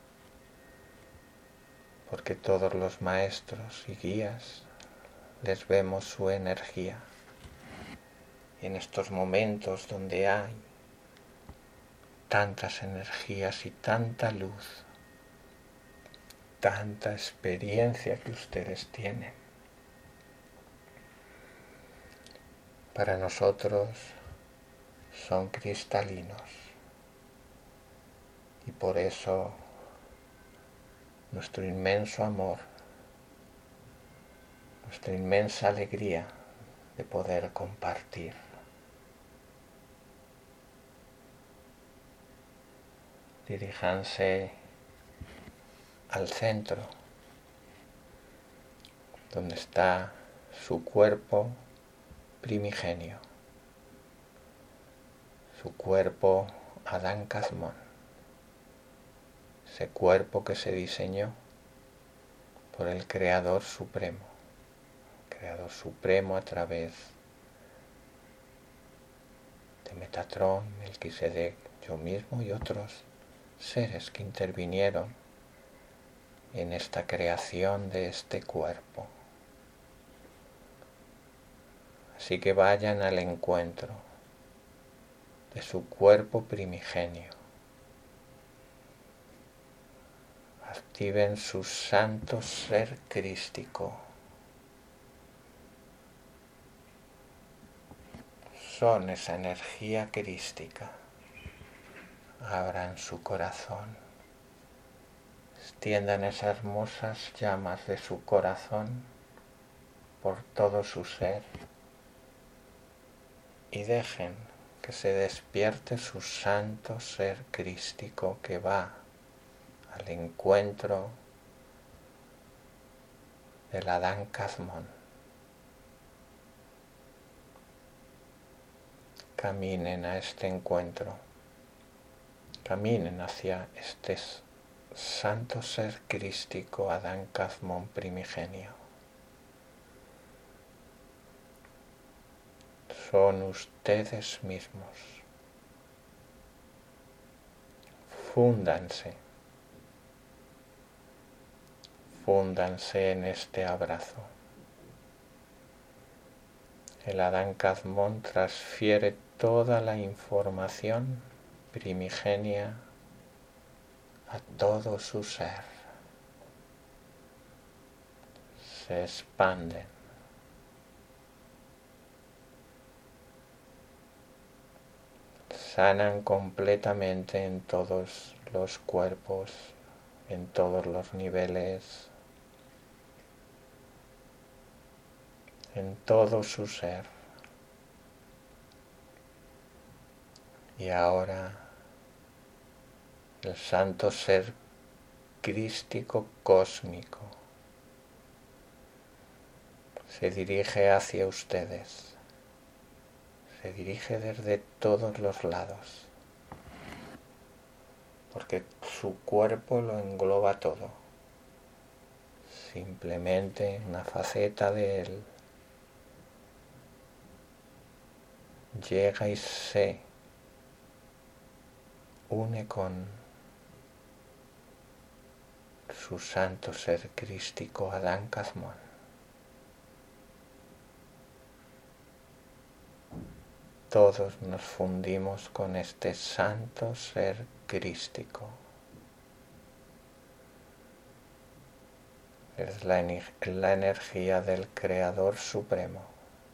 porque todos los maestros y guías les vemos su energía. Y en estos momentos donde hay tantas energías y tanta luz, tanta experiencia que ustedes tienen, para nosotros son cristalinos, y por eso nuestro inmenso amor, nuestra inmensa alegría de poder compartir. Diríjanse al centro, donde está su cuerpo primigenio, su cuerpo Adán Kazmón, ese cuerpo que se diseñó por el Creador Supremo, Creador Supremo a través de Metatron, Melquisedec, yo mismo y otros seres que intervinieron en esta creación de este cuerpo. Así que vayan al encuentro de su cuerpo primigenio. perciben su santo ser crístico. Son esa energía crística. Abran su corazón. Extiendan esas hermosas llamas de su corazón por todo su ser y dejen que se despierte su santo ser crístico que va al encuentro del Adán Kazmon. Caminen a este encuentro, caminen hacia este santo ser crístico Adán Kazmon primigenio. Son ustedes mismos. Fúndanse. Fúndanse en este abrazo. El Adán Kazmon transfiere toda la información primigenia a todo su ser. Se expanden. Sanan completamente en todos los cuerpos, en todos los niveles, en todo su ser. Y ahora el santo ser crístico cósmico se dirige hacia ustedes. Se dirige desde todos los lados, porque su cuerpo lo engloba todo. Simplemente una faceta de él llega y se une con su santo ser crístico Adán Kazmon. Todos nos fundimos con este santo ser crístico. Es la, la energía del Creador Supremo.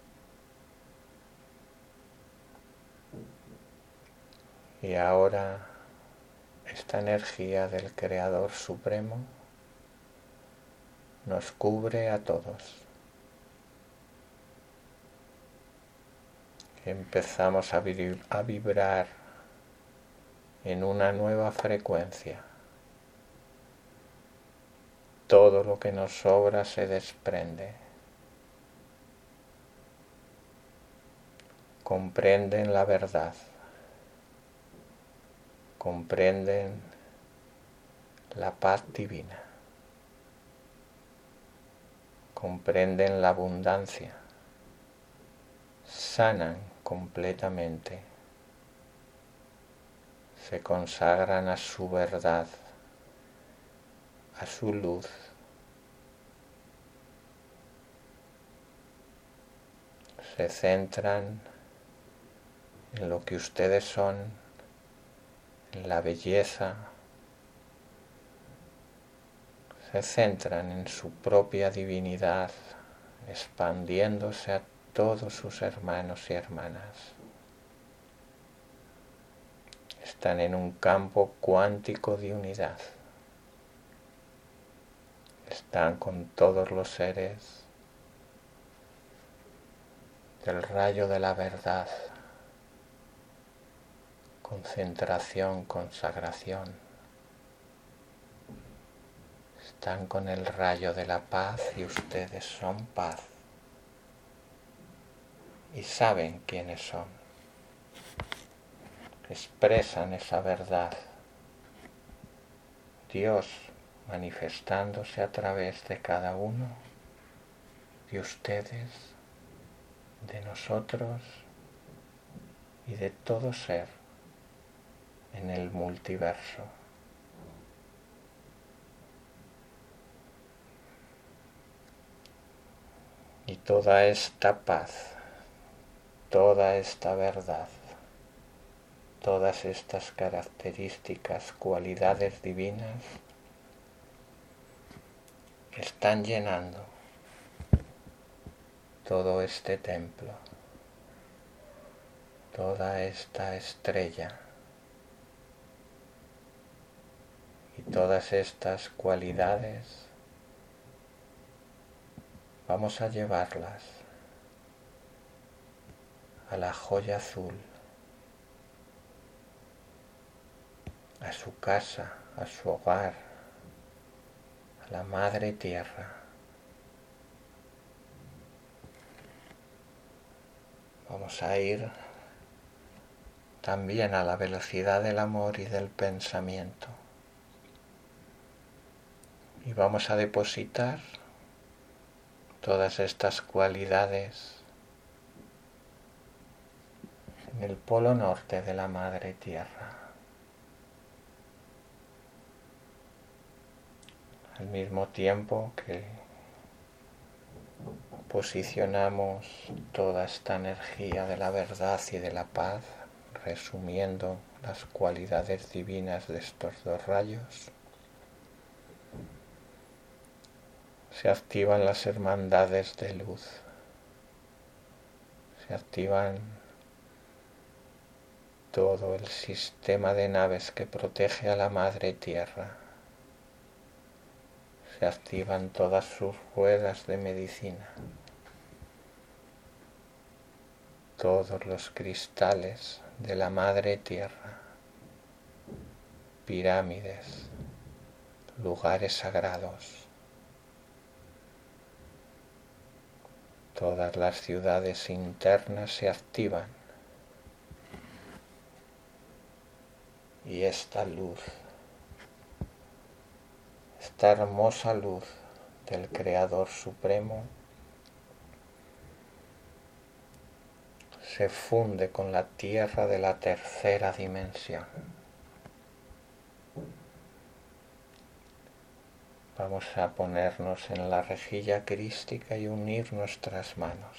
Y ahora esta energía del Creador Supremo nos cubre a todos. Empezamos a vibrar en una nueva frecuencia. Todo lo que nos sobra se desprende. Comprenden la verdad. Comprenden la paz divina. Comprenden la abundancia. Sanan completamente, se consagran a su verdad, a su luz. Se centran en lo que ustedes son, en la belleza. Se centran en su propia divinidad, expandiéndose a todos sus hermanos y hermanas. Están en un campo cuántico de unidad. Están con todos los seres del rayo de la verdad. Concentración, consagración. Están con el rayo de la paz y ustedes son paz. Y saben quiénes son. Expresan esa verdad. Dios manifestándose a través de cada uno, de ustedes, de nosotros y de todo ser en el multiverso. Y toda esta paz, toda esta verdad, todas estas características, cualidades divinas, están llenando todo este templo, toda esta estrella y todas estas cualidades. Vamos a llevarlas a la joya azul, a su casa, a su hogar, a la madre tierra. Vamos a ir también a la velocidad del amor y del pensamiento. Y vamos a depositar todas estas cualidades en el polo norte de la madre tierra. Al mismo tiempo que posicionamos toda esta energía de la verdad y de la paz, resumiendo las cualidades divinas de estos dos rayos, se activan las hermandades de luz, se activan todo el sistema de naves que protege a la madre tierra, se activan todas sus ruedas de medicina, todos los cristales de la madre tierra, pirámides, lugares sagrados, todas las ciudades internas se activan y esta luz, esta hermosa luz del Creador Supremo se funde con la tierra de la tercera dimensión. Vamos a ponernos en la rejilla crística y unir nuestras manos.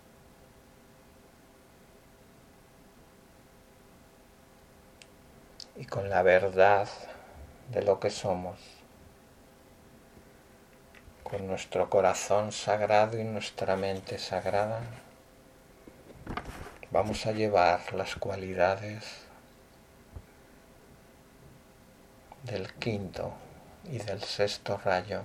Y con la verdad de lo que somos, con nuestro corazón sagrado y nuestra mente sagrada, vamos a llevar las cualidades del quinto y del sexto rayo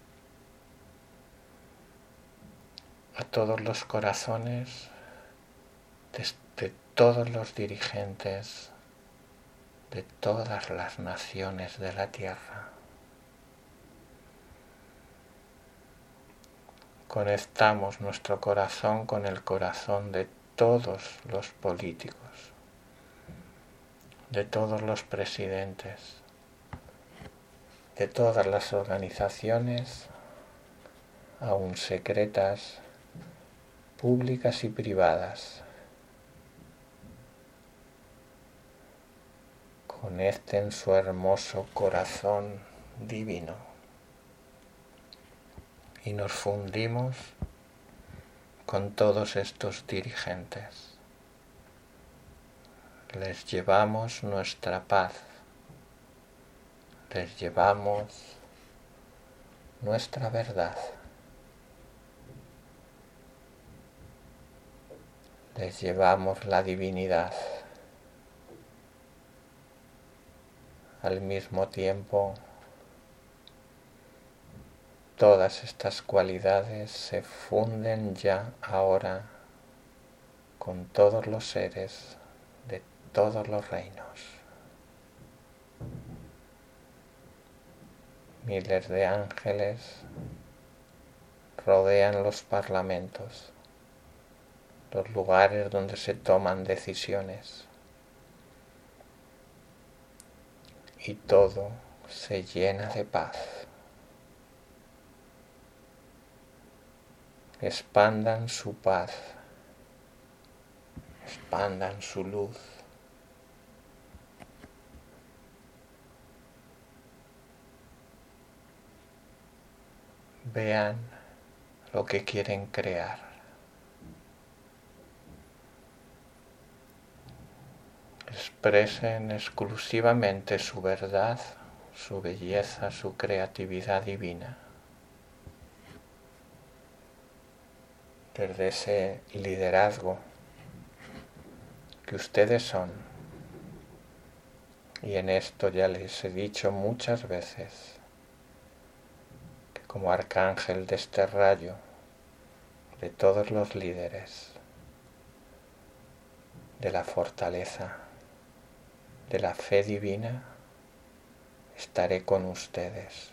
a todos los corazones de, de todos los dirigentes de todas las naciones de la tierra. Conectamos nuestro corazón con el corazón de todos los políticos, de todos los presidentes, de todas las organizaciones, aún secretas, públicas y privadas. Conecten su hermoso corazón divino y nos fundimos con todos estos dirigentes. Les llevamos nuestra paz, les llevamos nuestra verdad, les llevamos la divinidad. Al mismo tiempo, todas estas cualidades se funden ya ahora con todos los seres de todos los reinos. Miles de ángeles rodean los parlamentos, los lugares donde se toman decisiones, y todo se llena de paz. Expandan su paz, expandan su luz. Vean lo que quieren crear. Expresen exclusivamente su verdad, su belleza, su creatividad divina. desde ese liderazgo que ustedes son. Y en esto ya les he dicho muchas veces que como arcángel de este rayo de todos los líderes, de la fortaleza, de la fe divina, estaré con ustedes.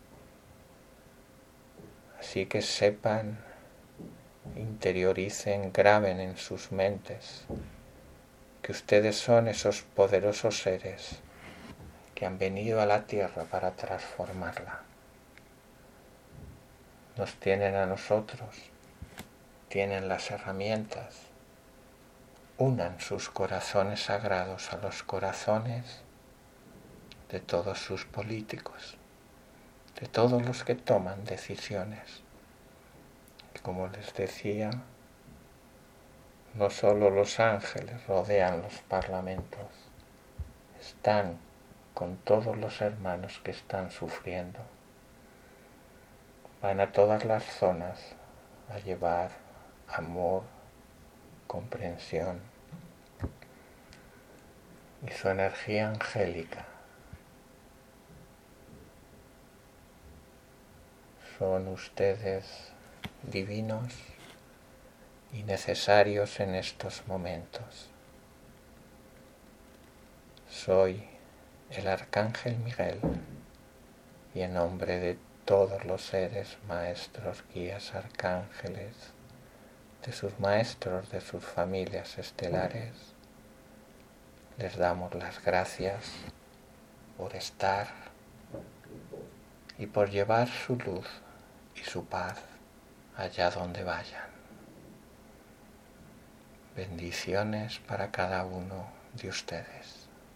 Así que sepan, interioricen, graben en sus mentes que ustedes son esos poderosos seres que han venido a la tierra para transformarla. Nos tienen a nosotros, tienen las herramientas. Unan sus corazones sagrados a los corazones de todos sus políticos, de todos los que toman decisiones. Como les decía, no solo los ángeles rodean los parlamentos, están con todos los hermanos que están sufriendo. Van a todas las zonas a llevar amor, comprensión y su energía angélica. Son ustedes divinos y necesarios en estos momentos. Soy el Arcángel Miguel y en nombre de todos los seres, maestros, guías, arcángeles, de sus maestros, de sus familias estelares, les damos las gracias por estar y por llevar su luz y su paz allá donde vayan. Bendiciones para cada uno de ustedes.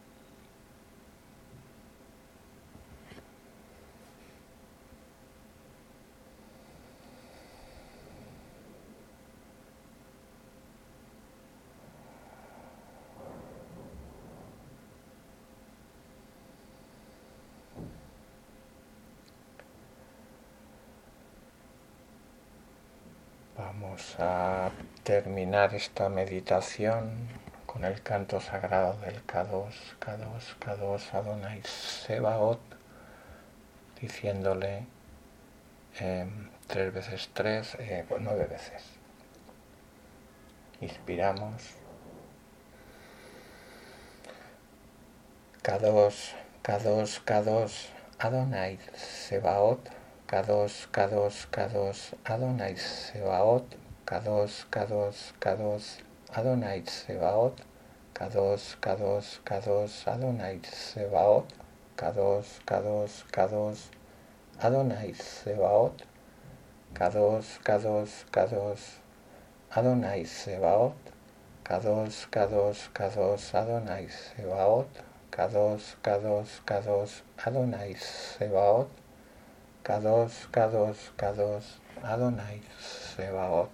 Vamos a terminar esta meditación con el canto sagrado del K dos, K dos, K dos, Adonai Sebaot, diciéndole eh, tres veces tres, eh, pues nueve veces. Inspiramos. K dos, K dos, K dos, Adonai Sebaot. K dos, K dos, K dos, Adonai Sebaot, K dos, K dos, K dos, Adonai Sebaot, K dos, K dos, K dos, Adonai Sebaot, K dos, K dos, K dos, Adonai Sebaot, K dos, K dos, K dos, Adonai Sebaot, K dos, K dos, K dos, Adonai Sebaot, K dos, K dos, K dos, Adonai Sebaot, K dos, K dos, K dos, Adonai Sebaot.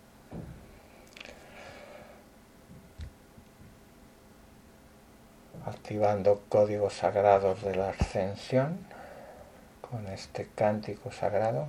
Activando códigos sagrados de la ascensión con este cántico sagrado.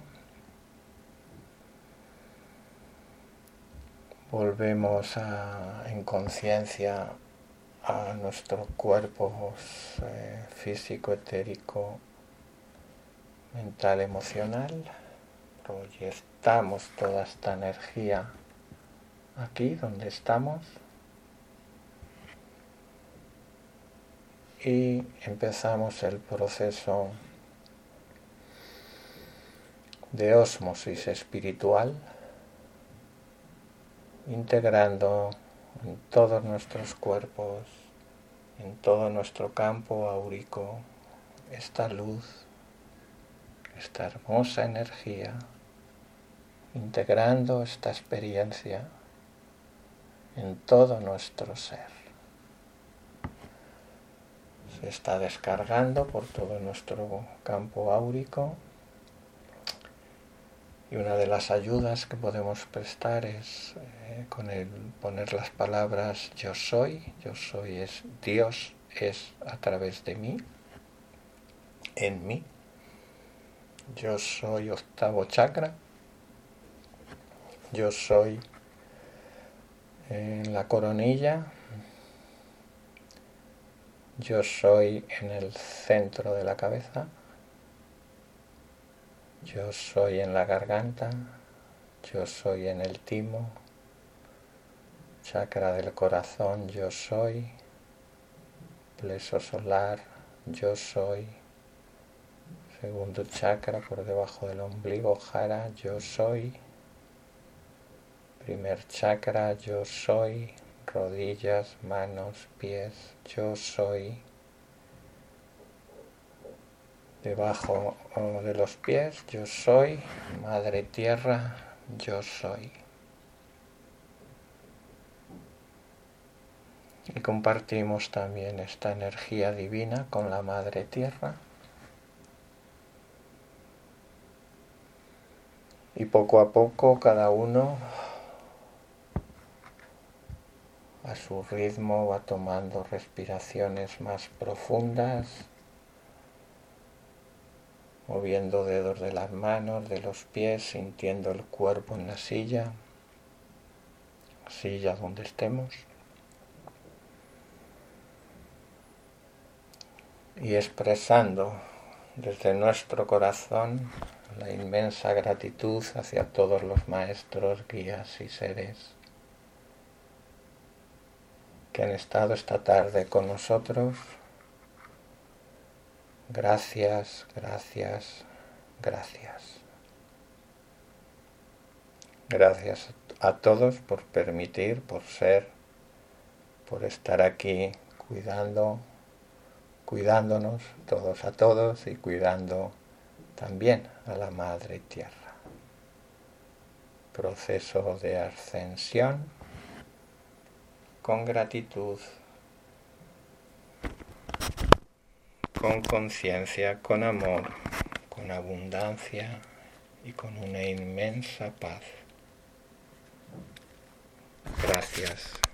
Volvemos a, en conciencia a nuestro cuerpo eh, físico, etérico, mental, emocional. Proyectamos toda esta energía aquí donde estamos y empezamos el proceso de ósmosis espiritual, integrando en todos nuestros cuerpos, en todo nuestro campo áurico, esta luz, esta hermosa energía, integrando esta experiencia en todo nuestro ser. Se está descargando por todo nuestro campo áurico y una de las ayudas que podemos prestar es eh, con el poner las palabras yo soy. Yo soy es Dios es a través de mí, en mí. Yo soy octavo chakra, yo soy en la coronilla, yo soy en el centro de la cabeza, yo soy en la garganta, yo soy en el timo, chakra del corazón, yo soy, plexo solar, yo soy, segundo chakra por debajo del ombligo, jara, yo soy, primer chakra, yo soy, rodillas, manos, pies, yo soy, debajo de los pies, yo soy, madre tierra, yo soy. Y compartimos también esta energía divina con la madre tierra. Y poco a poco cada uno a su ritmo va tomando respiraciones más profundas, moviendo dedos de las manos, de los pies, sintiendo el cuerpo en la silla, silla donde estemos. Y expresando desde nuestro corazón la inmensa gratitud hacia todos los maestros, guías y seres que han estado esta tarde con nosotros. Gracias, gracias, gracias. Gracias a todos por permitir, por ser, por estar aquí cuidando, cuidándonos todos a todos y cuidando también a la Madre Tierra. Proceso de ascensión con gratitud, con conciencia, con amor, con abundancia y con una inmensa paz. Gracias.